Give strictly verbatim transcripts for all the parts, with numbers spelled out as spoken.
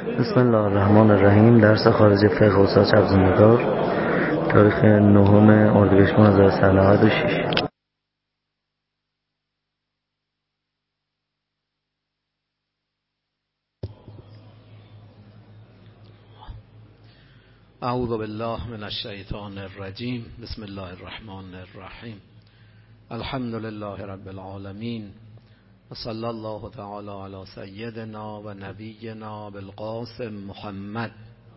بسم الله الرحمن الرحیم. درس خارج فقه استاد چبزنده‌دار، تاریخ نهم اردیبهشت ماه هزار و سیصد و نود و شش. اعوذ بالله من الشیطان الرجیم. بسم الله الرحمن الرحیم. الحمد لله رب العالمین و صلی الله تعالی علی سیدنا و نبینا بالقاسم محمد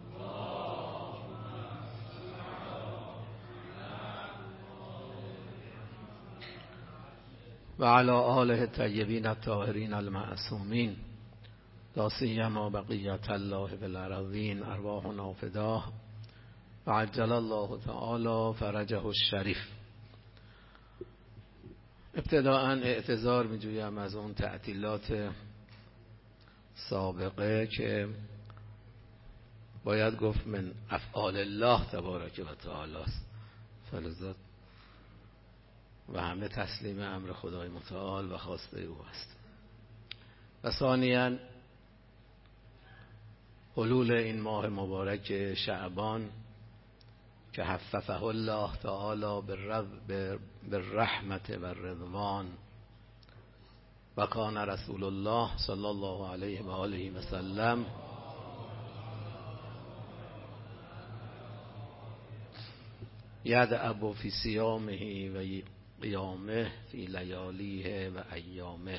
و علی آله الطیبین الطاهرین المعصومین، لا سیما بقیة الله فی الارضین، ارواحنا فداه و عجل الله تعالی فرجه الشریف. ابتداءً اعتذار می جویم از اون تعطیلات سابقه که باید گفت من افعال الله تبارک و تعالی است، فلذات و همه تسلیم امر خدای متعال و خواسته او است. و ثانیاً حلول این ماه مبارک شعبان که حففه الله تعالی بالرحمت و الرضوان و کان رسول الله صلی الله علیه و آله و سلم یدعب فی صیامه و قیامه فی لیالیه و ایامه.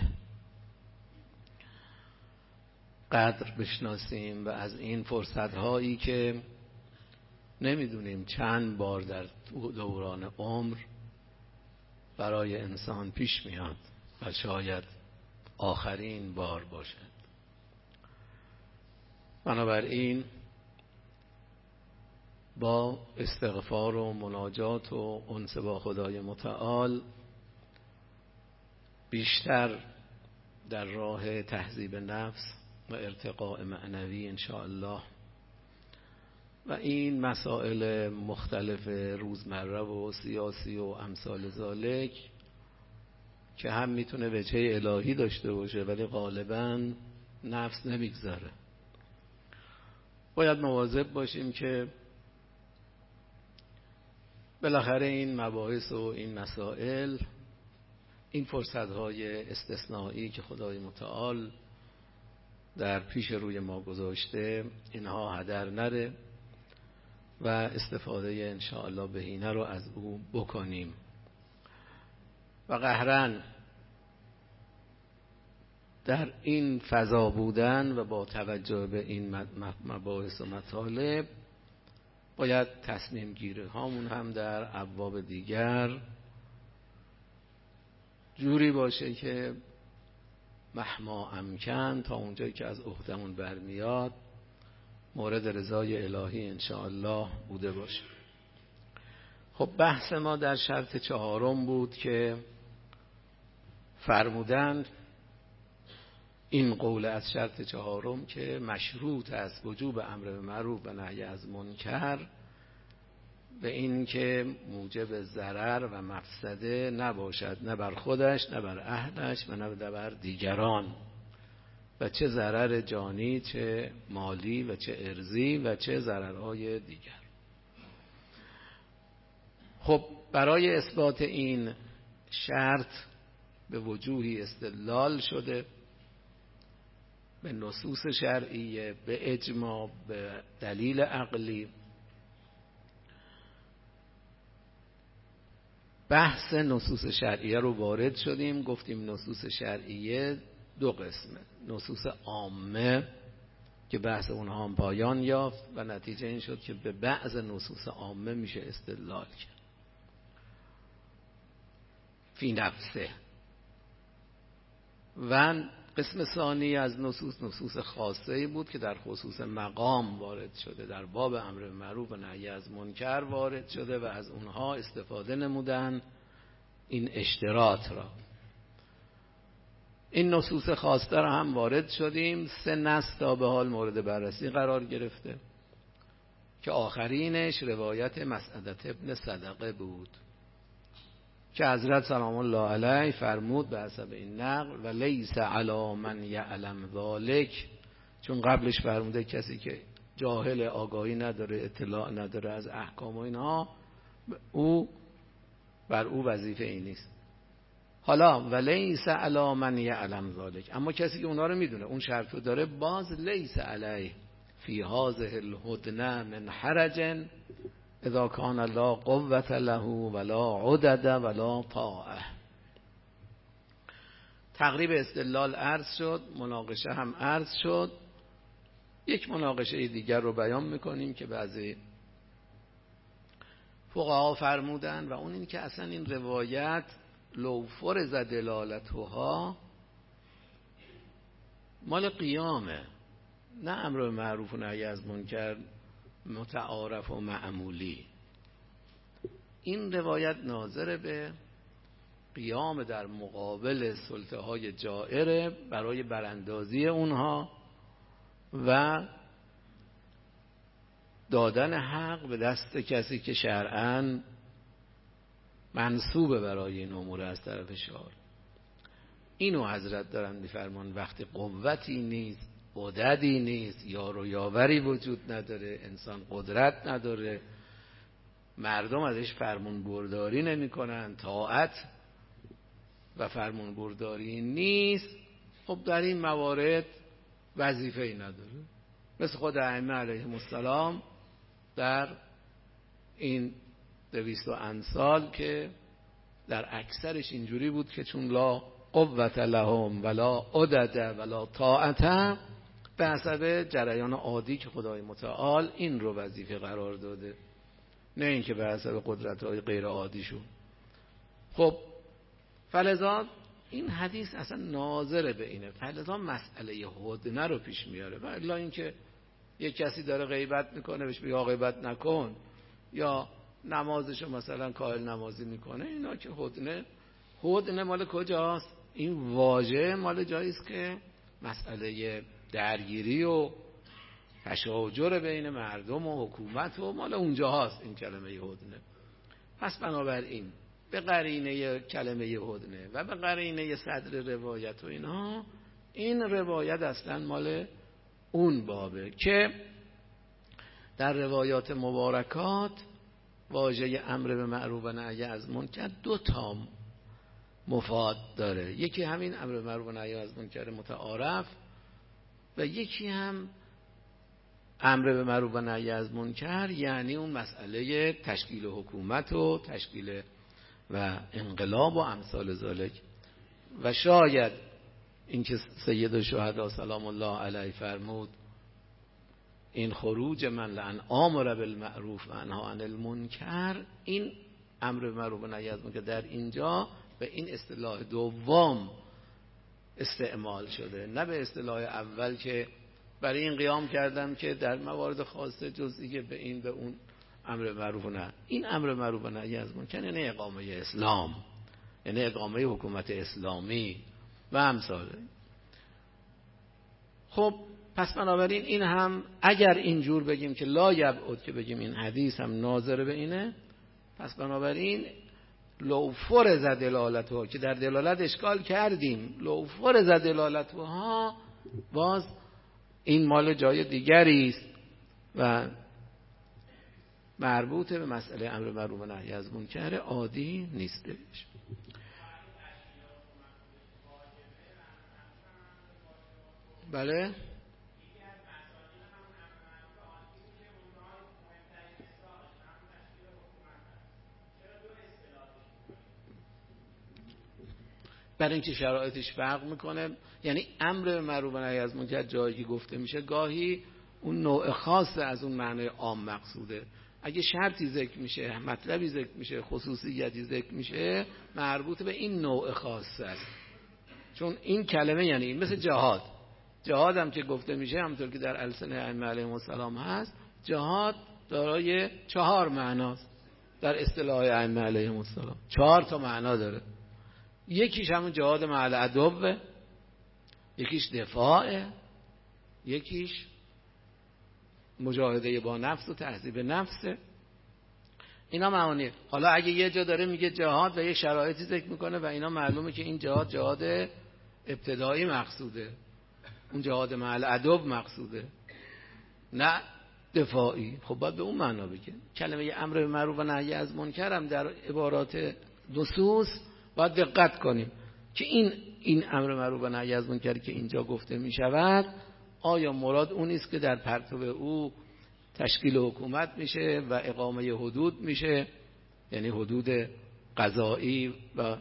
قدر بشناسیم و از این فرصت هایی که نمیدونیم چند بار در دوران عمر برای انسان پیش میاد و شاید آخرین بار باشد. بنابراین با استغفار و مناجات و انس با خدای متعال بیشتر در راه تهذیب نفس و ارتقاء معنوی انشاءالله و این مسائل مختلف روزمره و سیاسی و امثال ذالک که هم میتونه وجه الهی داشته باشه ولی غالباً نفس نمیگذاره، باید مواظب باشیم که بالاخره این مباحث و این مسائل، این فرصت‌های استثنایی که خدای متعال در پیش روی ما گذاشته، اینها هدر نره و استفاده انشاءالله بهینه رو از او بکنیم. و قهرن در این فضا بودن و با توجه به این مباحث و مطالب باید تصمیم گیری هامون هم در ابواب دیگر جوری باشه که مهما امکن تا اونجایی که از عهدمون برمیاد مورد رضای الهی انشاءالله بوده باشه. خب بحث ما در شرط چهارم بود که فرمودند این قول از شرط چهارم که مشروط است وجوب امر به معروف و نهی از منکر به این که موجب ضرر و مفسده نباشد، نه بر خودش نه بر اهلش و نه بر دیگران، و چه ضرر جانی چه مالی و چه ارضی و چه ضررهای دیگر. خب برای اثبات این شرط به وجوهی استدلال شده، به نصوص شرعیه، به اجماع، به دلیل عقلی. بحث نصوص شرعیه رو وارد شدیم، گفتیم نصوص شرعیه دو قسمه: نصوص عامه که بحث اونها هم پایان یافت و نتیجه این شد که به بعض نصوص عامه میشه استدلال کرد فی نفسه، و قسم ثانی از نصوص نصوص خاصه‌ای بود که در خصوص مقام وارد شده، در باب امر به معروف و نهی از منکر وارد شده و از اونها استفاده نمودن این اشتراط را. این نصوص خاصه را هم وارد شدیم. سه نص تا به حال مورد بررسی قرار گرفته که آخرینش روایت مسعدة ابن صدقه بود که حضرت سلام الله علیه فرمود به حسب این نقل: و لیس علی من یعلم ذلک چون قبلش فرموده کسی که جاهل، آگاهی نداره، اطلاع نداره از احکام و اینها، او بر او وظیفه این نیست. حالا ولیس علی من یعلم ذلک، اما کسی که اونا رو میدونه، اون شرط رو داره، باز لیس علیه فی هذه الهدنه من حرج اذا کان لا قوة له ولا عدد ولا طاعه. تقریب استدلال عرض شد، مناقشه هم عرض شد. یک مناقشه دیگر رو بیان میکنیم که بعضی فقها فرمودن و اون این که اصلا این روایت لو فرض دلالتها مال قیامه، نه امر معروف و نهی از منکر متعارف و معمولی. این روایت ناظر به قیام در مقابل سلطه های جائره برای براندازی اونها و دادن حق به دست کسی که شرعاً منصوبه برای این امور از طرف شارع. اینو حضرت دارن میفرمان وقتی قوتی نیست، عددی نیست، یار و یاوری وجود نداره، انسان قدرت نداره، مردم ازش فرمون برداری نمی کنن، طاعت و فرمون برداری نیست، خب در این موارد وظیفه‌ای نداره. مثل خود ائمه علیهم السلام در این دویست و اند سال که در اکثرش اینجوری بود که چون لا قوت لهم ولا عدد ولا طاعت، به حسب جریان عادی که خدای متعال این رو وظیفه قرار داده، نه اینکه به حسب قدرت‌های غیر عادیشون. خب فلذا این حدیث اصلا ناظر به اینه، فلذا مسئله هدنه رو پیش میاره. و الا اینکه یک کسی داره غیبت میکنه بهش بگه غیبت نکن، یا نمازشو مثلا کاهل نمازی میکنه، اینا که هدنه. هدنه مال کجاست؟ این واژه مال جاییست که مسئله درگیری و تشاجر بین مردم و حکومت و مال اونجا هاست این کلمه هدنه. پس بنابراین به قرینه کلمه هدنه و به قرینه صدر روایت و اینا، این روایت اصلا مال اون بابه که در روایات مبارکات واژه امر به معروف و نهی از منکر دو تا مفاد داره. یکی همین امر به معروف و نهی از منکر متعارف و یکی هم امر به معروف و نهی از منکر، یعنی اون مسئله تشکیل حکومت و تشکیل و انقلاب و امثال ذالک. و شاید اینکه سید الشهدا سلام الله علیه فرمود این خروج من لان آمر بالمعروف و انها عن المنکر، این امر به معروف و نهی از منکر در اینجا به این اصطلاح دوم استعمال شده، نه به اصطلاح اول که برای این قیام کردن که در موارد خاصه جزئی به این به اون امر معروف و نهی. این امر معروف و نهی از منکر یعنی اقامه اسلام، یعنی اقامه حکومت اسلامی و امثال. خب پس بنابراین این هم اگر اینجور بگیم که لا یبعد که بگیم این حدیث هم ناظر به اینه، پس بنابراین لو فرض دلالتها که در دلالت اشکال کردیم، لو فرض دلالتها باز این مال جای دیگری است و مربوط به مسئله امر معروف و نهی از منکر عادی نیستش. بله برای اینکه شرایطش فرق میکنه، یعنی امر به معروف و نهی از منکر جایی که گفته میشه گاهی اون نوع خاص از اون معنی عام مقصوده. اگه شرطی ذکر میشه، مطلبی ذکر میشه، خصوصیتی ذکر میشه، مربوط به این نوع خاص است. چون این کلمه یعنی این، مثل جهاد. جهاد هم که گفته میشه همونطور که در السنه ائمه علیهم السلام هست، جهاد دارای چهار معناست در اصطلاح ائمه علیهم السلام، چهار تا معنا داره. یکیش همون جهاد مع العدو، یکیش دفاع، یکیش مجاهده با نفس و تهذیب نفس. اینا معانی. حالا اگه یه جا داره میگه جهاد و یه شرایطی ذکر میکنه و اینا معلومه که این جهاد جهاد ابتدایی مقصوده، اون جهاد مع العدو مقصوده، نه دفاعی. خب باید به اون معنا بگه. کلمه امر به معروف و نهی از منکر هم در عبارات نصوص باید دقت کنیم که این این امر معروف و نهی از منکر که اینجا گفته می شود آیا مراد اون است که در پرتو او تشکیل حکومت میشه و اقامه حدود میشه، یعنی حدود قضایی و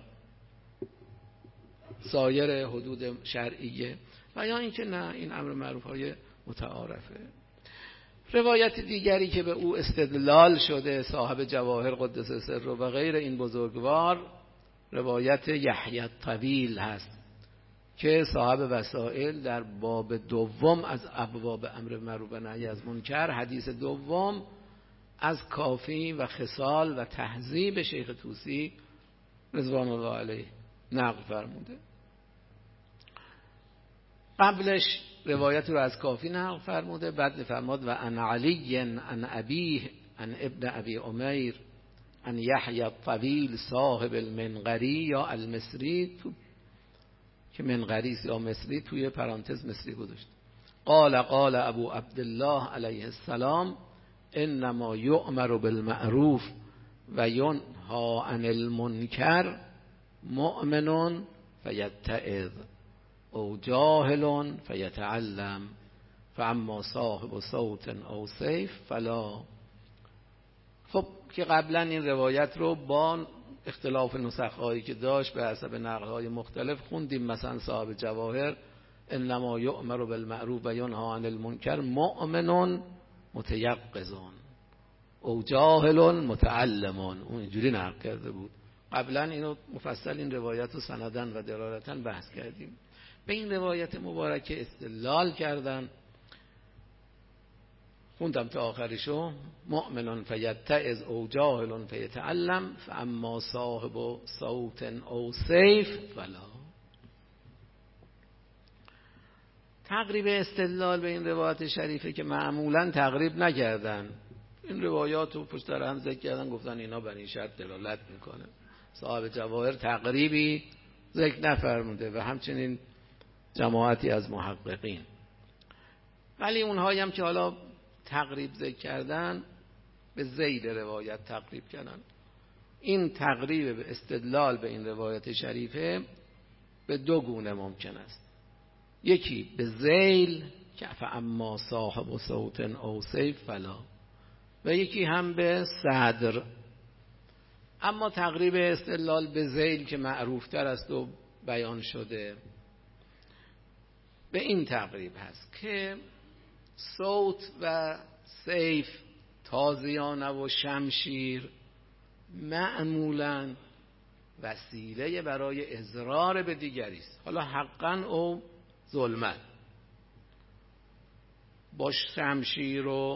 سایر حدود شرعیه، و یا اینکه نه این امر معروف های متعارفه. روایت دیگری که به او استدلال شده صاحب جواهر قدس سره و غیر این بزرگوار، روایت یحیی الطویل هست که صاحب وسائل در باب دوم از ابواب امر معروف و نهی از منکر، حدیث دوم از کافی و خصال و تهذیب شیخ طوسی رضوان الله علیه نقل فرموده. قبلش روایت رو از کافی نقل فرموده، بعد فرمود و عن علی عن ابیه عن ابن ابی عمیر عن یحیی الطویل صاحب المنقری یا المصری، تو که منقری یا مصری توی پرانتز مصری گذاشت. قال قال ابو عبدالله علیه السلام انما یؤمر بالمعروف و ینهی عن المنکر مؤمن فیتعظ او جاهل فیتعلم فاما صاحب صوت او سیف فلا. خب که قبلا این روایت رو با اختلاف نسخه‌هایی که داشت به حسب نقل‌های مختلف خوندیم. مثلا صاحب جواهر انما یؤمر بالمعروف و ینهی عن المنکر مؤمن متیقظ او جاهل متعلم، اون اینجوری نقل کرده بود. قبلا اینو مفصل این روایت رو سندن و دلالتن بحث کردیم. به این روایت مبارکه استدلال کردن، خوندم تا آخرشو، مؤمن فیتعظ او جاهل فیتعلم فاما صاحب صوت او سیف فلا. تقریب استدلال به این روایت شریفه که معمولا تقریب نکردن، این روایات رو پشت سر هم ذکر کردن، گفتن اینا بر این شرط دلالت میکنه. صاحب جواهر تقریبی ذکر نفرموده و همچنین جماعتی از محققین. ولی اونهایی هم که حالا تقریب ذکر کردن به ذیل روایت تقریب کردن. این تقریب به استدلال به این روایت شریفه به دو گونه ممکن است. یکی به ذیل که فاما صاحب صوت او سیف فلا، و یکی هم به صدر. اما تقریب استدلال به ذیل که معروف تر است و بیان شده به این تقریب هست که صوت و سیف، تازیانه و شمشیر معمولاً وسیله برای اضرار به دیگری است، حالا حقاً او ظلماً. با شمشیر و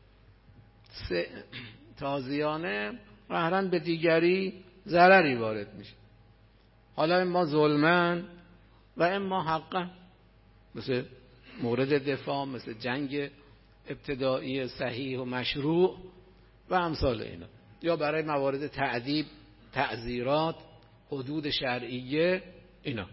تازیانه قهراً به دیگری ضرری وارد میشه، حالا اما ظلماً و اما حقاً، مثل مورد دفاع، مثل جنگ ابتدایی صحیح و مشروع و امثال اینا، یا برای موارد تعذیب، تعزیرات، حدود شرعیه اینا.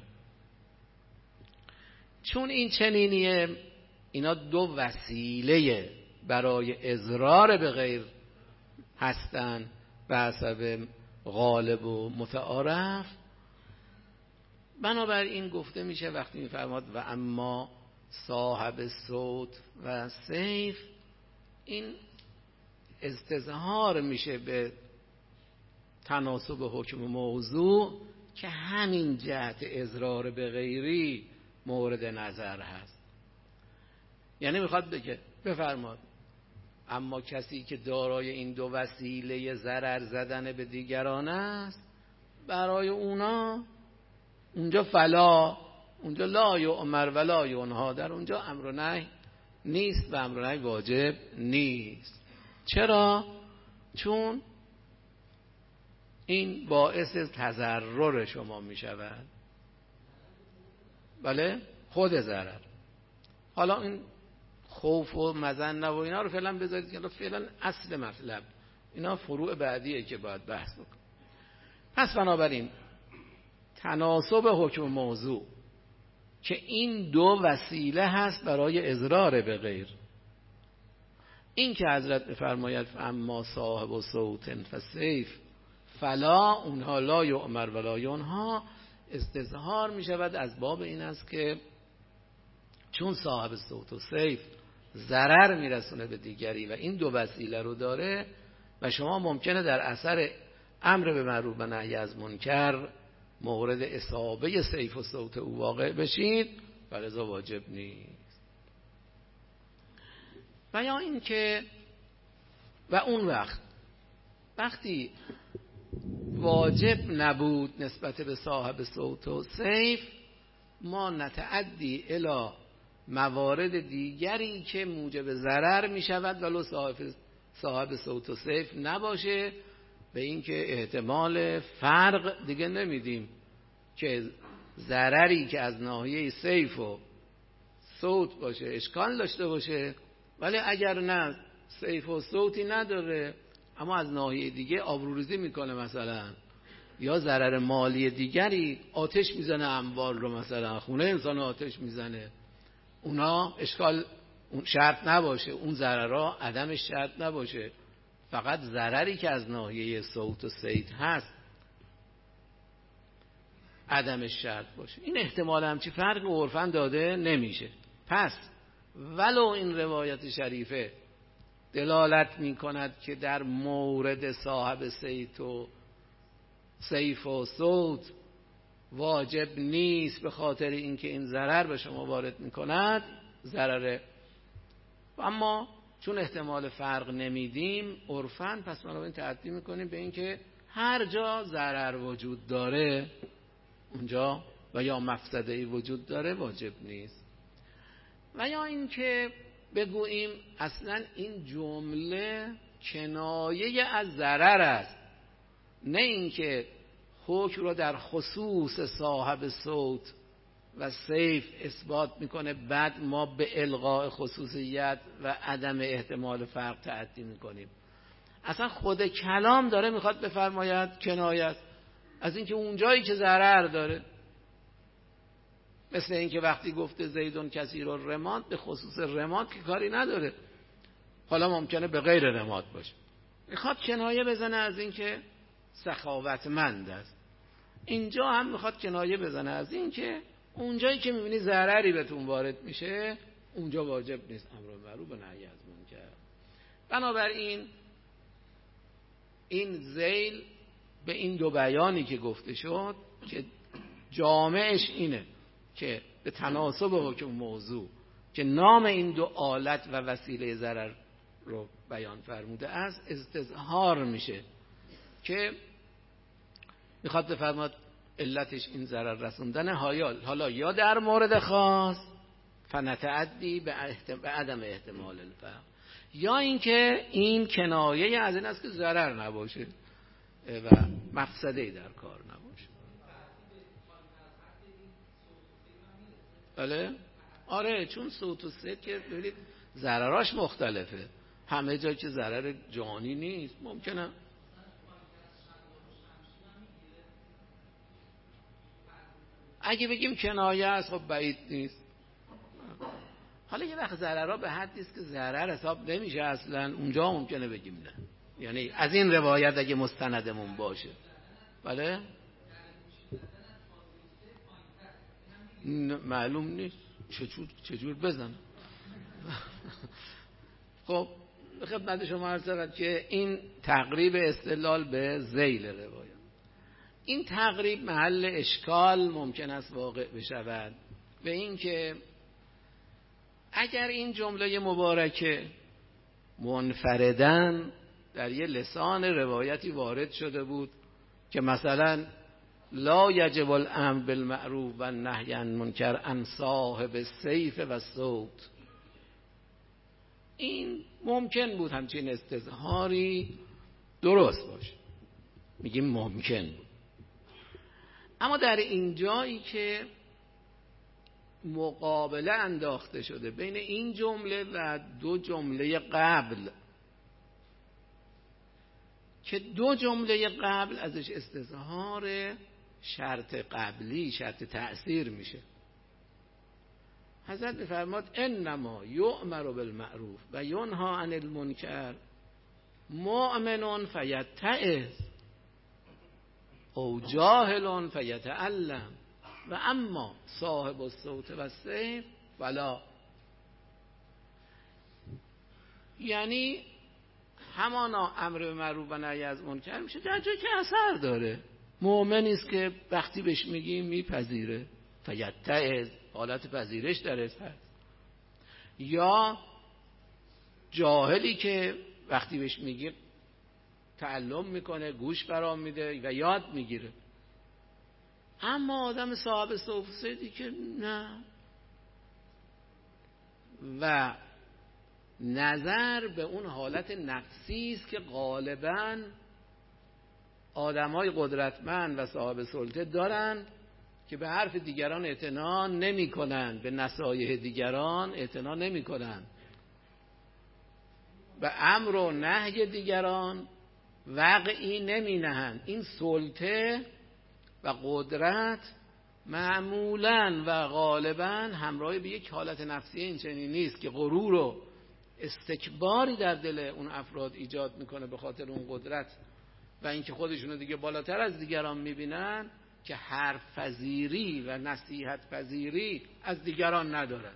چون این چنینیه، اینا دو وسیله برای اضرار به غیر هستن به حسب غالب و متعارف. بنابراین گفته میشه وقتی میفرماد و اما صاحب صوت و سیف، این استظهار میشه به تناسب حکم موضوع که همین جهت اضرار به غیری مورد نظر هست. یعنی میخواد بگه بفرماد اما کسی که دارای این دو وسیله ضرر زدن به دیگران است، برای اونا اونجا فلا، اونجا لا یؤمر ولا ینهی، در اونجا امر و نهی نیست و امر و نهی واجب نیست. چرا؟ چون این باعث تضرر شما می شود. بله، خود ضرر. حالا این خوف و مظنه و اینا رو فعلا بذارید که فعلا اصل مطلب، اینا فروع بعدیه که باید بحث بکن. پس بنابراین تناسب حکم موضوع که این دو وسیله هست برای اضرار به غیر. این که حضرت بفرماید اما صاحب و صوت فسیف فلا اونها لا یؤمر ولا ینهی، استظهار می شود از باب این است که چون صاحب صوت و سیف ضرر میرسونه به دیگری و این دو وسیله رو داره و شما ممکنه در اثر امر به معروف و نهی از منکر مورد اصابه سیف و صوت او واقع بشید، ولذا واجب نیست. و یا این که و اون وقت وقتی واجب نبود نسبت به صاحب صوت و سیف، ما نتعدی الی موارد دیگری که موجب ضرر می شود ولو صاحب صاحب صوت و سیف نباشه، به این که احتمال فرق دیگه نمیدیم که ضرری که از ناحیه سیف و صوت باشه اشکال داشته باشه، ولی اگر نه سیف و صوتی نداره اما از ناحیه دیگه آبروریزی میکنه مثلا یا ضرر مالی دیگری، آتش میزنه اموال رو، مثلا خونه انسان آتش میزنه، اونا اشکال اون شرط نباشه، اون ضررها عدمش شرط نباشه، فقط ضرری که از ناحیه صوت و صید هست عدمش شرط باشه. این احتمال همچی فرق عرفاً داده نمیشه. پس ولو این روایت شریفه دلالت می کند که در مورد صاحب سیف و سیف و صوت واجب نیست به خاطر اینکه این ضرر به شما وارد می کند ضرره، اما چون احتمال فرق نمیدیم عرفاً پس ما رو این تعدی میکنیم به اینکه هر جا ضرر وجود داره اونجا و یا مفسده‌ای وجود داره واجب نیست. و یا اینکه بگوییم اصلا این جمله کنایه از ضرر است، نه اینکه حکم رو در خصوص صاحب صوت و سیف اثبات میکنه بعد ما به الغاء خصوصیت و عدم احتمال فرق تعدی میکنیم. اصلا خود کلام داره میخواد بفرماید کنایه از اینکه اونجایی که ضرر داره، مثل اینکه وقتی گفته زیدون کثیر الرماد به خصوص رماد که کاری نداره، حالا ممکنه به غیر رماد باشه، میخواد کنایه بزنه از اینکه سخاوتمند است. اینجا هم میخواد کنایه بزنه از اینکه اونجایی که میبینی ضرری بهتون وارد میشه اونجا واجب نیست امر به معروف و نهی از منکر. بنابراین این ذیل به این دو بیانی که گفته شد که جامعش اینه که به تناسب حکم موضوع که نام این دو آلت و وسیله ضرر رو بیان فرموده است استظهار میشه که میخواد بفرماد علتش این ضرر رسوندن حالا یا در مورد خاص فنتعدی به عدم احتمال الفرق، یا اینکه این کنایه از این است که ضرر نباشه و مفسده‌ای در کار نباشه. بله آره، چون صوت و صد که ببینید ضرراش مختلفه، همه جا که ضرر جانی نیست ممکنه. اگه بگیم کنایه است خب بعید نیست. حالا یه وقت ضررها به حدی است که ضرر حساب نمیشه اصلا، اونجا ممکنه بگیم نه، یعنی از این روایت اگه مستندمون باشه. بله معلوم نیست چجور چجور بزن. خب خدمت شما عرض شود که این تقریب استدلال به ذیل روایت، این تقریب محل اشکال ممکن است واقع بشود به این که اگر این جمله مبارکه منفرداً در یه لسان روایتی وارد شده بود که مثلا لا یجب الامر بالمعروف و النهی عن المنکر عن صاحب السیف و الصوت، این ممکن بود همچین استظهاری درست باشه، میگیم ممکن بود. اما در این جایی که مقابله انداخته شده بین این جمله و دو جمله قبل که دو جمله قبل ازش استظهار شرط قبلی، شرط تأثیر میشه، حضرت میفرماد انما یؤمر بالمعروف و ینهی عن المنکر مؤمن فیتعظ او جاهل فیتعلم و اما صاحب الصوت و السیف فلا. یعنی همانا امر به معروف و نهی از منکر میشه در جایی که اثر داره. مؤمنی است که وقتی بهش میگیم میپذیره، فیتعظ، حالت پذیرش درش هست. یا جاهلی که وقتی بهش میگیم تعلم میکنه، گوش برام میده و یاد میگیره. اما آدم صاحب صوت سیدی که نه. و نظر به اون حالت نفسی است که غالباً آدمای قدرتمند و صاحب سلطه دارن که به حرف دیگران اعتنا نمی کنن، به نصایح دیگران اعتنا نمی کنن، به امر و نهی دیگران وقعی نمی نهند. این سلطه و قدرت معمولاً و غالباً همراه به یک حالت نفسی این چنین نیست که غرور و استکباری در دل اون افراد ایجاد میکنه به خاطر اون قدرت و اینکه خودشونو دیگه بالاتر از دیگران میبینن که حرف پذیری و نصیحت پذیری از دیگران ندارن.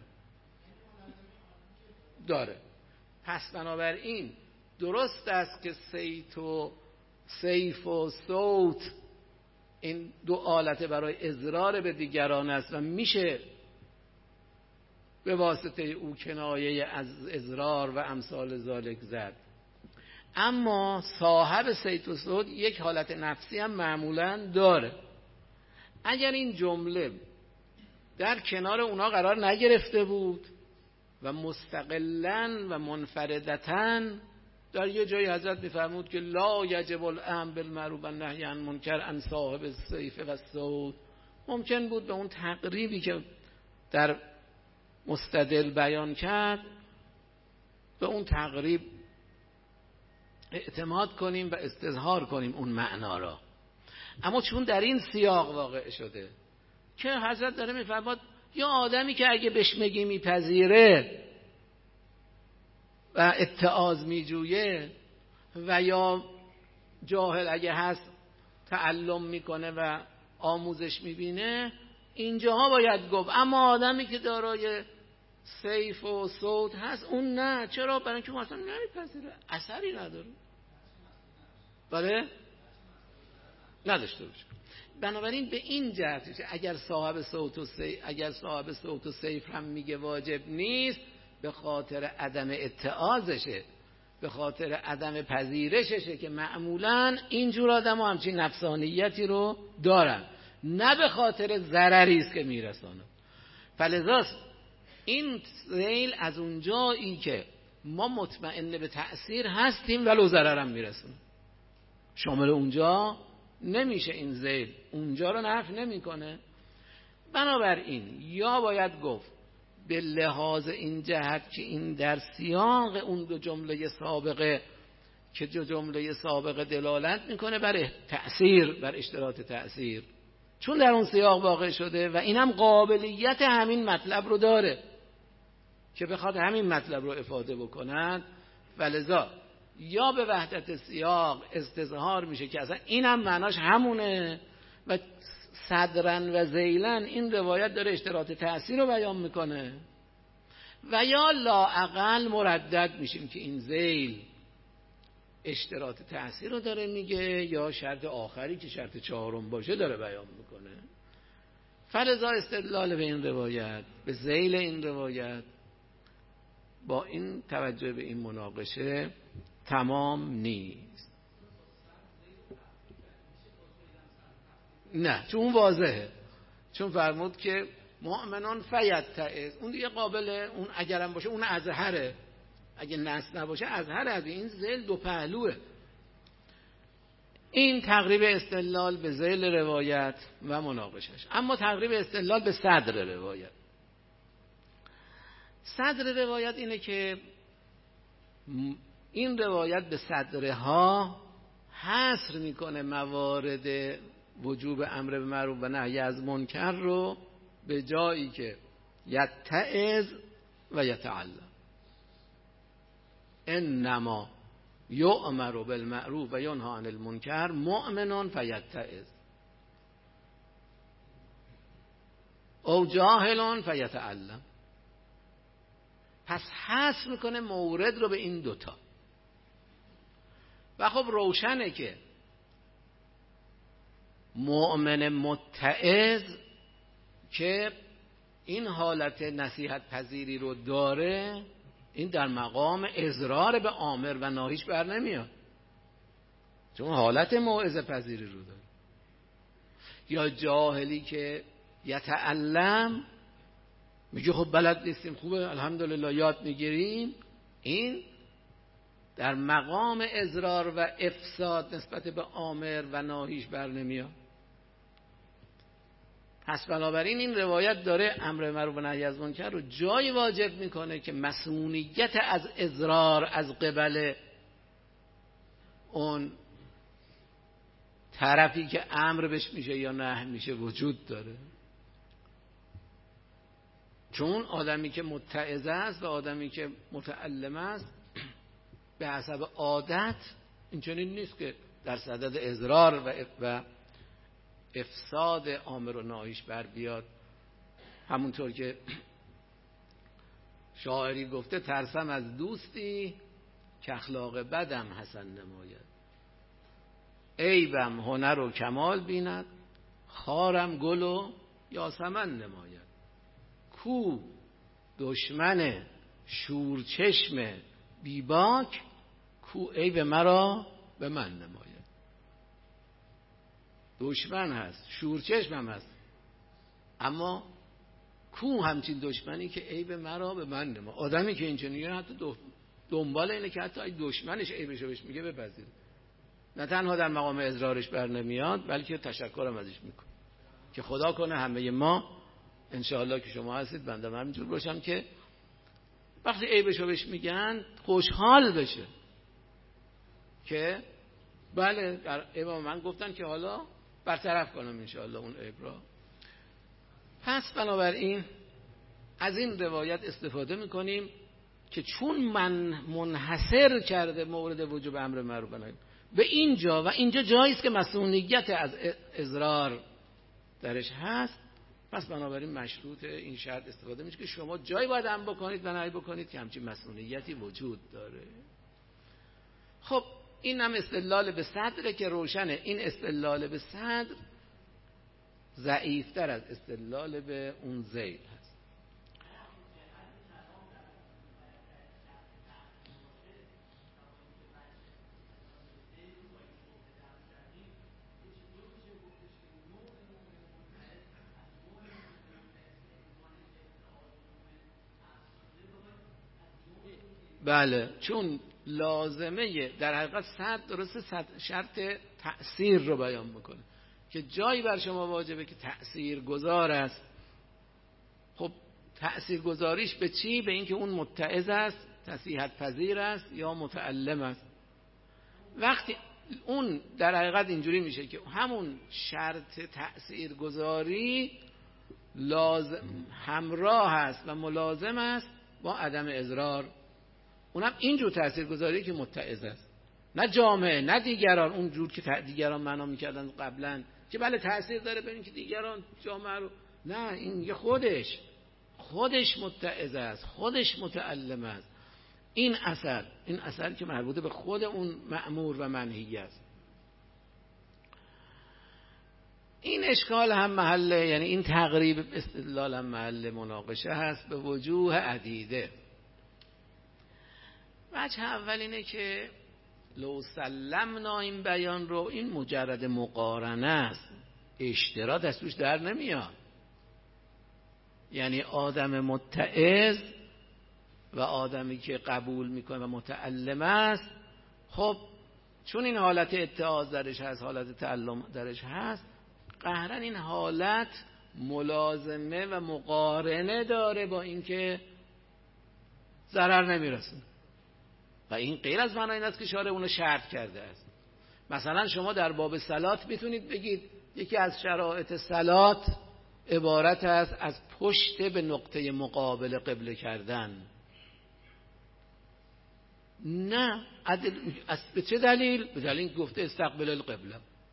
داره. پس بنابراین درست است که سیت و سیف و صوت این دو آلت برای اضرار به دیگران است و میشه به واسطه او کنایه از اضرار و امثال ذالک زد. اما صاحب سیت و صوت یک حالت نفسی هم معمولاً داره. اگر این جمله در کنار اونا قرار نگرفته بود و مستقلاً و منفردتاً، در یه جایی حضرت میفرمود که لا یجب الامر بالمعروف و نهی عن منکر عن صاحب السیف و الصوت، ممکن بود به اون تقریبی که در مستدل بیان کرد به اون تقریب اعتماد کنیم و استظهار کنیم اون معنا را. اما چون در این سیاق واقع شده که حضرت داره میفرماد یا آدمی که اگه بهش میگی میپذیره و اتعاظ میجویه و یا جاهل اگه هست تعلم میکنه و آموزش میبینه، اینجاها باید گفت. اما آدمی که دارای سیف و صوت هست اون نه. چرا؟ برای اینکه اصلا نمیپذیره، اثری نداره. بله؟ نداشته باشه. بنابراین به این جهت اگر صاحب صوت و سیف اگر صاحب صوت و سیف هم میگه واجب نیست، به خاطر عدم اتعاظشه، به خاطر عدم پذیرششه که معمولاً اینجور آدم‌ها همچین نفسانیتی رو دارن، نه به خاطر ضرری است که میرسانه. فلذاست این ذیل از اونجایی که ما مطمئن به تأثیر هستیم ولو ضررم میرسونه، شامل اونجا نمیشه. این ذیل اونجا رو نفی نمیکنه. بنابراین یا باید گفت به لحاظ این جهت که این در سیاق اون دو جمله سابقه که دو جمله سابقه دلالت میکنه بر تأثیر، بر اشتراط تأثیر، چون در اون سیاق واقع شده و اینم قابلیت همین مطلب رو داره که بخواد همین مطلب رو افاده بکنند، ولذا یا به وحدت سیاق استظهار میشه که اصلا اینم معناش همونه و صدرن و ذیلن این روایت داره اشتراط تأثیر رو بیان میکنه، و یا لااقل مردد میشیم که این ذیل اشتراط تأثیر رو داره میگه یا شرط آخری که شرط چهارم باشه داره بیان میکنه. فلذا استدلال به این روایت، به ذیل این روایت، با این توجه به این مناقشه تمام نیست. نه، چون واضحه، چون فرمود که مؤمنان فیتعظ، اون دیگه قابله، اون اگرم باشه اون ازهره، اگه نص نباشه ازهره. از این ذیل دو پهلوه. این تقریب استدلال به ذیل روایت و مناقشش. اما تقریب استدلال به صدر روایت. صدر روایت اینه که این روایت به صدرها حصر میکنه موارد وجوب امر به معروف و نهی از منکر رو، به جایی که یتعظ و یتعلم. انما یؤمر بالمعروف و ینهی عن المنکر مؤمن فیتعظ او جاهل فیتعلم. پس حصر میکنه مورد رو به این دوتا. و خب روشنه که مؤمن متعظ که این حالت نصیحت پذیری رو داره، این در مقام اضرار به آمر و ناهیش بر نمیاد، چون حالت موعظه پذیری رو داره. یا جاهلی که یتعلم میگه خب بلد نیستیم، خوبه الحمدلله یاد میگیریم، این در مقام اضرار و افساد نسبت به آمر و ناهیش بر نمیاد. پس بنابراین این روایت داره امر معروف و نهی از منکر رو جای واجب میکنه که مسئولیت از اضرار از قبل اون طرفی که امر بهش میشه یا نهی میشه وجود داره. چون آدمی که متعظ است و آدمی که متعلم است به حسب عادت اینچنین نیست که در صدد اضرار و افساد آمر و ناهیش بر بیاد. همونطور که شاعری گفته ترسم از دوستی که اخلاق بدم حسن نماید، عیبم هنر و کمال بیند، خارم گل و یاسمن نماید. کو دشمن شورچشم بیباک، کو عیب مرا به من نماید. دشمن هست، شورچشم هم هست، اما کو همچین دشمنی که عیب مرا به من نماید. آدمی که اینجوریه حتی دنبال اینه که حتی دشمنش عیبشو بهش میگه بپذیره، نه تنها در مقام اضرارش بر نمیاد بلکه تشکرم ازش میکنه که خدا کنه همه ما انشاءالله که شما هستید بنده من همینجور باشم که وقتی عیبشو بهش میگن خوشحال بشه که بله در عیب من گفتن که حالا برطرف کنم انشاءالله اون عیب را. پس بنابراین از این روایت استفاده میکنیم که چون من منحصر کرده مورد وجوب امر معروف و نهی به اینجا و اینجا جایی است که مسئولیت از اضرار درش هست، پس بنابراین مشروط این شرط استفاده میشه که شما جایی باید امر بکنید و نهی بکنید که همچین مسئولیتی وجود داره. خب این هم استدلال به صدره که روشنه این استدلال به صدر ضعیفتر از استدلال به اون ذیل هست. بله چون لازمه در حقیقت صد درسته صد شرط تأثیر رو بیان میکنه که جایی بر شما واجبه که تأثیر گذار است. خب تأثیر گذاریش به چی؟ به اینکه اون متعظ است، نصیحت پذیر است یا متعلم است. وقتی اون در حقیقت اینجوری میشه که همون شرط تأثیر گذاری لازم همراه است و ملازم است با عدم اضرار. اونم اینجور تاثیرگذاری که متعظ است، نه جامعه نه دیگران اونجور که دیگران معنا میکردن قبلا که بله تاثیر داره ببینید که دیگران جامعه رو، نه این یه خودش خودش متعظ است، خودش متعلم است. این اثر این اثر که مربوط به خود اون مأمور و منهی است. این اشکال هم محله، یعنی این تقریب استدلال هم محل مناقشه هست به وجوه عدیده. وجه اول اینه که لو سلمنا این بیان رو، این مجرد مقارنه است، اشتراط از توش در نمیاد. یعنی آدم متعظ و آدمی که قبول میکنه و متعلم است، خب چون این حالت اتعاظ درش هست، حالت تعلم درش هست، قهرن این حالت ملازمه و مقارنه داره با اینکه ضرر نمیرسونه. و این غیر از معنی این است که شارع اونو شرط کرده است. مثلا شما در باب صلات میتونید بگید یکی از شرایط صلات عبارت است از پشت به نقطه مقابل قبله کردن. نه عدل... از به چه دلیل؟ به دلیل گفته استقبال القبله.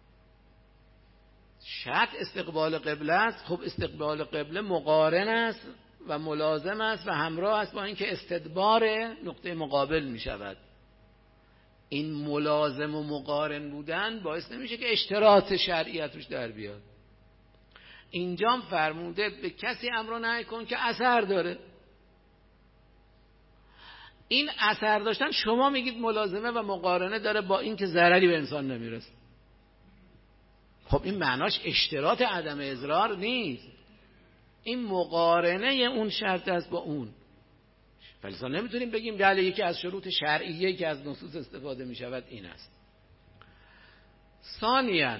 شرط استقبال قبله است. خب استقبال قبله مقارن است و ملازم است و همراه است با اینکه استدبار نقطه مقابل می شود. این ملازم و مقارن بودن باعث نمیشه که اشتراط شرعیت روش در بیاد. اینجام فرموده به کسی امر و نهی کن که اثر داره. این اثر داشتن شما میگید ملازمه و مقارنه داره با این که ضرری به انسان نمیرسه. خب این معناش اشتراط عدم اضرار نیست. این مقارنه اون شرط است با اون. فلسا نمیتونیم بگیم بله یکی از شروط شرعیه که از نصوص استفاده میشود این است. ثانیاً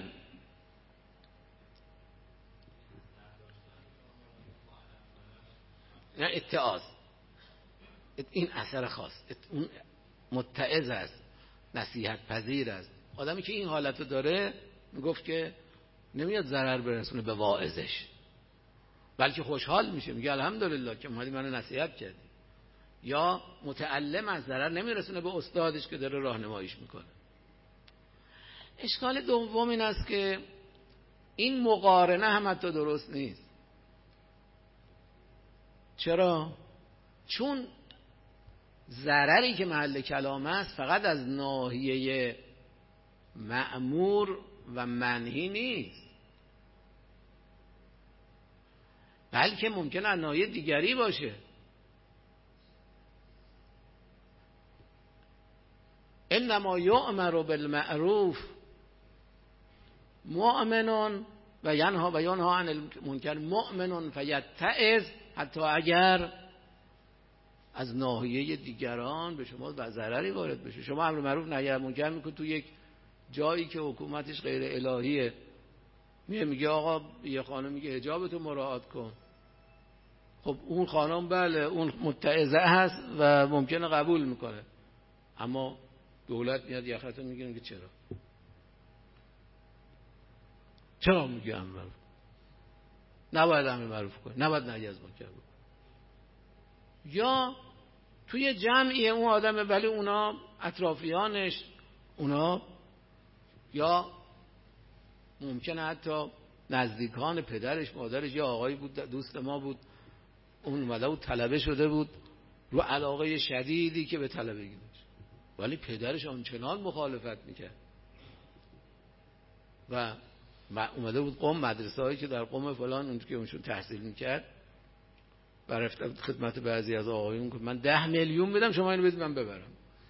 نه اتعاظ، این اثر خاص، اون متعظ است، نصیحت پذیر است. آدمی که این حالتو داره میگفت که نمیاد ضرر برسونه به واعظش، بلکه خوشحال میشه، میگه الحمدلله که اومدی منو نصیحت کردی. یا متعلم از ضرر نمیرسونه به استادش که داره راهنماییش میکنه. اشکال دوم این است که این مقارنه هم حتی درست نیست. چرا؟ چون ضرری که محل کلام است فقط از ناحیه مأمور و منهی نیست، بلکه ممکنه از ناحیه دیگری باشه. انما یؤمر بالمعروف مؤمن و ینها و ینها عن المنکر مؤمن فیتعظ، حتی اگر از ناحیه دیگران به شما ضرری وارد بشه. شما امر معروف نهی از منکر میکنید تو یک جایی که حکومتش غیر الهیه، میگه میگه آقا یه خانم میگه حجابتو مراعات کن. خب اون خانم بله اون متعظه هست و ممکنه قبول میکنه، اما دولت میاد یخته میگه میگه چرا چرا میگه امر معروف نباید امر معروف کنه، نباید نهی از منکر کنه. یا توی جمعی اون آدمه ولی اونا اطرافیانش، اونا یا ممکنه حتی نزدیکان پدرش مادرش، یا آقایی بود دوست ما بود اون اومده بود طلبه شده بود رو علاقه شدیدی که به طلبگی داشت، ولی پدرش آنچنان مخالفت میکرد و اومده بود قم مدرسه هایی که در قم فلان اون که اونشون تحصیل میکرد و رفتم خدمت بعضی از آقایون که من ده میلیون بدم شما اینو بدید من ببرم.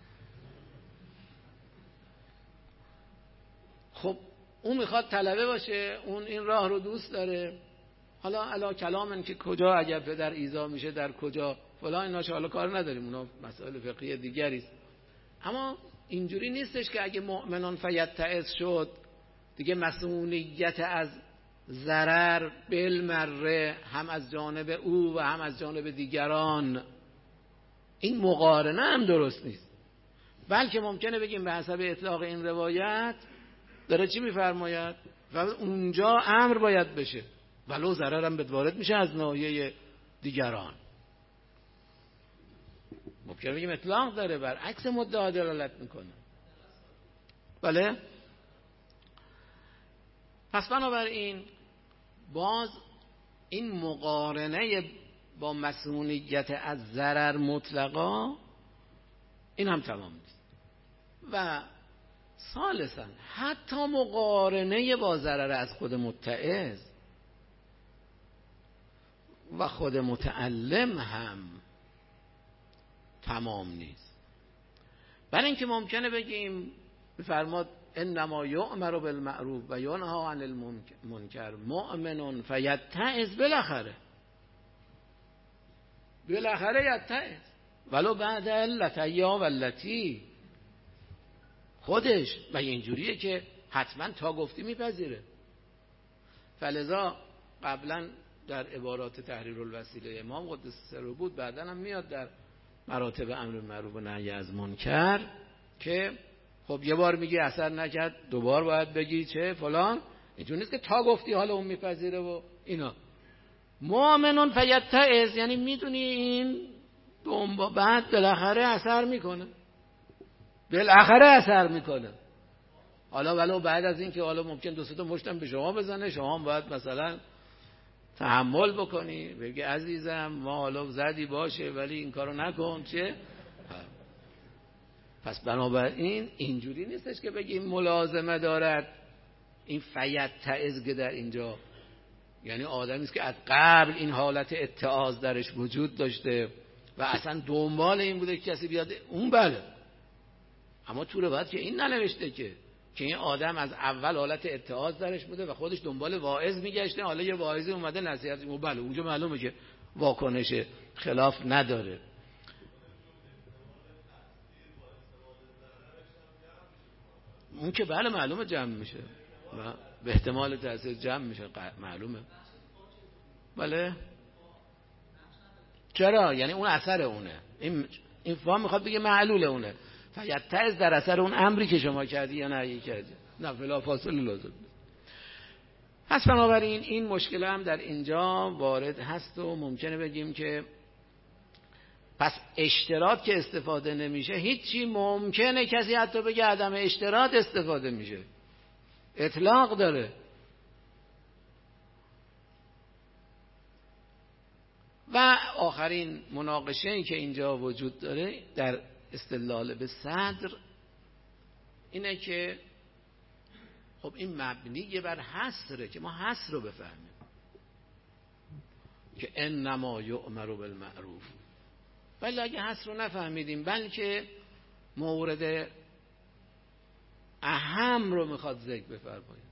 خب اون میخواد طلبه باشه، اون این راه رو دوست داره. حالا علا کلامن که کجا اگر پدر ایذا میشه در کجا فلان اینا حالا کار نداریم، اونا مسائل فقهی دیگری است. اما اینجوری نیستش که اگه مؤمنان فیتعظ شد دیگه مسئولیت از ضرر بالمره هم از جانب او و هم از جانب دیگران، این مقارنه هم درست نیست. بلکه ممکنه بگیم به حسب اطلاق این روایت داره چی میفرماید و اونجا امر باید بشه ولو ضرر هم وارد میشه از ناحیه دیگران. ممکنه بگیم اطلاق داره بر عکس مدعا دلالت میکنه. بله. پس بنابراین باز این مقارنه با مسئولیت از ضرر مطلقا این هم تمام نیست. و ثالثا حتی مقارنه با ضرر از خود متعظ و خود متعلم هم تمام نیست. برای اینکه ممکنه بگیم بفرماد انما یؤمر بالمعروف و ینهی عن المنکر مؤمن فیتعظ، بالاخره بالاخره یتعظ ولو بعد علت یا والتی خودش و اینجوریه که حتما تا گفتی میپذیره. فلذا قبلا در عبارات تحریر الوسیله امام قدس سره بود، بعدا هم میاد در مراتب امر معروف و نهی از منکر که خب یه بار میگی اثر نکرد دوبار باید بگی چه فلان، اینجوری نیست که تا گفتی حالا اون میپذیره و اینا. مؤمنون فیتعظ یعنی میدونی این دنبا بعد بالاخره اثر میکنه، بالاخره اثر میکنه. حالا ولو بعد از این که حالا ممکن دو سه تا مشتم به شما بزنه، شما هم باید مثلا تحمل بکنی، بگی عزیزم ما حالا زدی باشه ولی این کارو نکن. چه؟ پس بنابراین اینجوری نیستش که بگیم ملازمه دارد این فیتعظ که در اینجا یعنی آدمی است که از قبل این حالت اتعاظ درش وجود داشته و اصلا دنبال این بوده که کسی بیاد اون. بله، اما تو روایت که این ننوشته که که این آدم از اول حالت اتعاظ درش بوده و خودش دنبال واعظ میگشته، حالا یه واعظی اومده نصیحت. بله اونجا معلومه که واکنش خلاف نداره. اون که بله معلومه جمع میشه و به احتمال تاثیر جمع میشه، معلومه. بله چرا؟ یعنی اون اثر اونه. این این فهم میخواد بگه معلول اونه. فیتعظ در اثر اون امری که شما کردی یا نهی کردی. نه بلا فاصله لازم. پس بنابراین این مشکل هم در اینجا وارد هست و ممکنه بگیم که پس اشتراط که استفاده نمیشه هیچی، ممکنه کسی حتی بگه عدم اشتراط استفاده میشه، اطلاق داره. و آخرین مناقشه ای که اینجا وجود داره در استدلال به صدر اینه که خب این مبنی بر حصره که ما حصر رو بفهمیم که انما یؤمر بالمعروف. ولی اگه حصر رو نفهمیدیم بلکه مورد اهم رو میخواد ذکر بفرماییم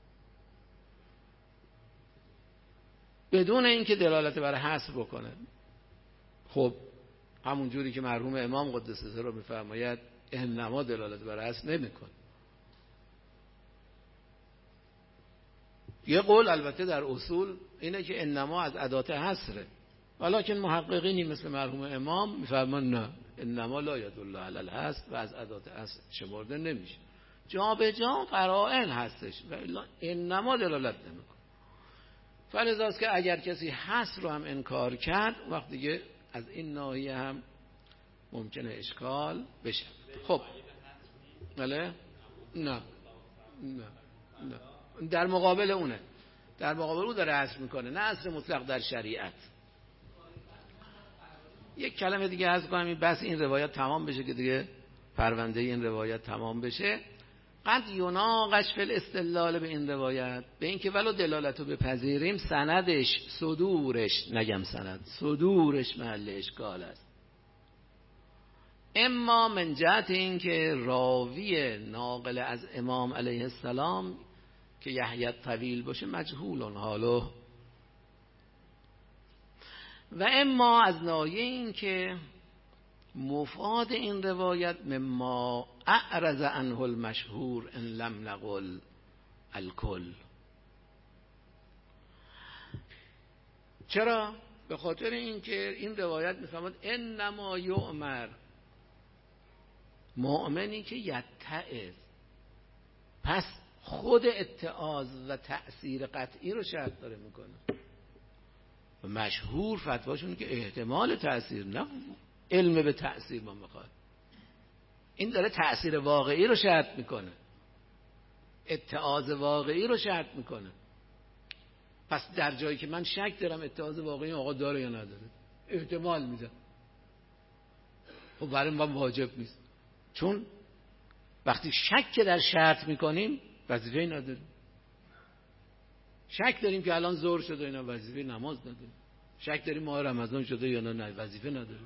بدون اینکه دلالت بر حصر بکنه، خب همون جوری که مرحوم امام قدس سره رو میفرماید انما دلالت بر حصر نمیکنه. یه قول البته در اصول اینه که انما از ادات حصره، ولکن محققینی مثل مرحوم امام میفرمان نه، انما لا یدل علی الحصر و از ادات حصر شمرده نمیشه. جا به جا قرائن هستش و الا انما دلالت نمیکنه. فلذاست که اگر کسی حصر رو هم انکار کرد وقت دیگه از این ناحیه هم ممکنه اشکال بشه. خب بله؟ نه نه نه در مقابل اونه، در مقابل اون داره حصر میکنه، نه حصر مطلق در شریعت. یک کلمه دیگه عرض کنم این بس این روایت تمام بشه که دیگه پرونده این روایت تمام بشه. قد یناقش فی الاستدلال به این روایت، به این که ولو دلالتو بپذیریم سندش صدورش، نگم سند، صدورش محل اشکال است. اما من جهت این که راوی ناقل از امام علیه السلام که یحیی طویل باشه مجهول حاله، و اما از ناحیه این که مفاد این روایت مما اعرض عنه المشهور ان لم نقل الکل. چرا؟ به خاطر اینکه این روایت میفرماد انما یؤمر، مؤمنی که یتعظ، پس خود اتعاظ و تأثیر قطعی رو شرط داره میکنه. و مشهور فتواشون که احتمال تأثیر، نه علم به تأثیر ما میخواد. این داره تأثیر واقعی رو شرط میکنه، اتعاظ واقعی رو شرط میکنه. پس در جایی که من شک دارم اتعاظ واقعی آقا داره یا نداره، احتمال میدم، خب برای ما واجب نیست. چون وقتی شک در شرط میکنیم وظیفه نداریم. شک داریم که الان ظهر شده اینا، وظیفه نماز نداریم. شک داریم ماه رمضان شده یا نه، وظیفه نداریم.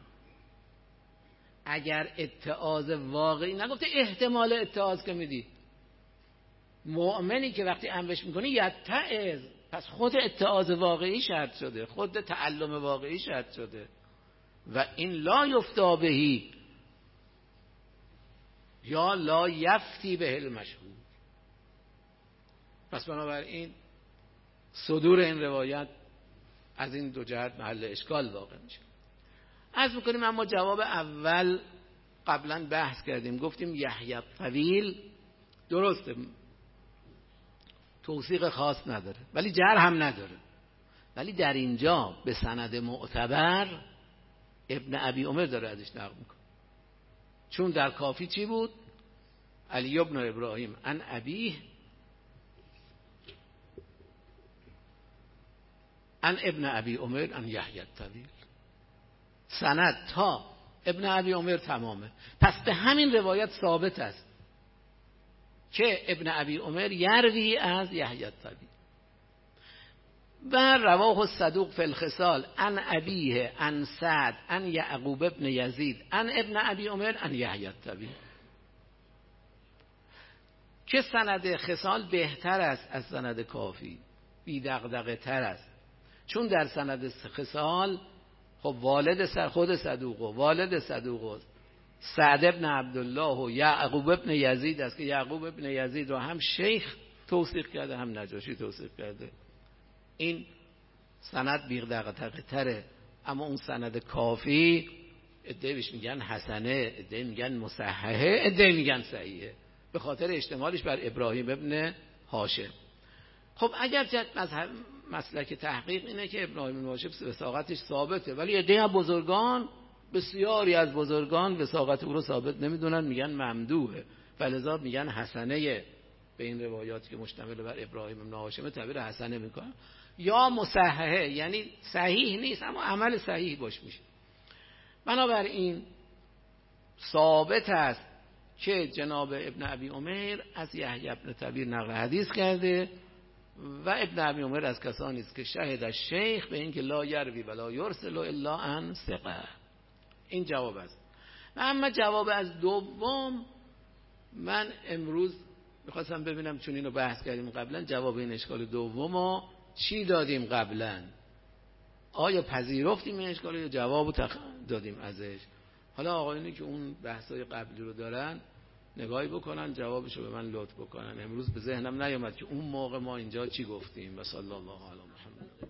اگر اتعاظ واقعی، نگفته احتمال اتعاظ که میدی، مؤمنی که وقتی امرش میکنی یتعظ، پس خود اتعاظ واقعی شرط شده، خود تعلم واقعی شرط شده و این لا یفتا بهی یا لا یفتی به المشهور. پس بنابراین صدور این روایت از این دو جهت محل اشکال واقع میشه. عرض میکنیم اما جواب اول قبلا بحث کردیم، گفتیم یحیی طویل درسته توثیق خاص نداره ولی جرح هم نداره. ولی در اینجا به سند معتبر ابن ابی عمر داره ازش نقل میکنه، چون در کافی چی بود؟ علی ابن ابراهیم عن ابیه عن ابن ابی عمر عن یحیی الطویل. سند تا ابن ابی عمر تمامه. پس به همین روایت ثابت است که ابن ابی عمر یروی از یحیی الطویل. و رواه الصدوق فی الخصال عن ابیه عن سعد عن یعقوب ابن یزید عن ابن ابی عمر عن یحیی الطویل، که سند خصال بهتر است از سند کافی، بی دغدغه تر است، چون در سند خصال خب والد خود صدوق و والد صدوق سعد ابن عبدالله و یعقوب ابن یزید است که یعقوب ابن یزید رو هم شیخ توثیق کرده هم نجاشی توثیق کرده. این سند بی دغدغه تره. اما اون سند کافی ادعی بهش میگن حسنه، ادعی میگن مصححه، ادعی میگن صحیحه، به خاطر اشتمالش بر ابراهیم ابن هاشم. خب اگر جد مسلک تحقیق اینه که ابراهیم بن هاشم وثاقتش ثابته، ولی عده از بزرگان، بسیاری از بزرگان وثاقت او رو ثابت نمیدونن، میگن ممدوحه، فلذا میگن حسنه. به این روایاتی که مشتمل بر ابراهیم بن هاشم تعبیر حسنه میکنن. یا مصححه، یعنی صحیح نیست اما عمل صحیح باش میشه. بنابراین ثابت است که جناب ابن ابی عمر از یحیی بن طویل نقل حدیث کرده و ابن ابی عمر از کسانی است که شهد الشیخ به این که لا یروی ولا یرسل الا عن ثقه. این جواب است. و اما جواب از دوم، من امروز میخواستم ببینم چون اینو بحث کردیم قبلا، جواب این اشکال دومو چی دادیم قبلا؟ آیا پذیرفتیم این اشکال یا جوابو تخ... دادیم ازش؟ حالا آقایونی که اون بحثای قبلی رو دارن نگاهی بکنن، جوابشو به من لطف بکنن. امروز به ذهنم نیامد که اون موقع ما اینجا چی گفتیم. و صلی الله علی محمد.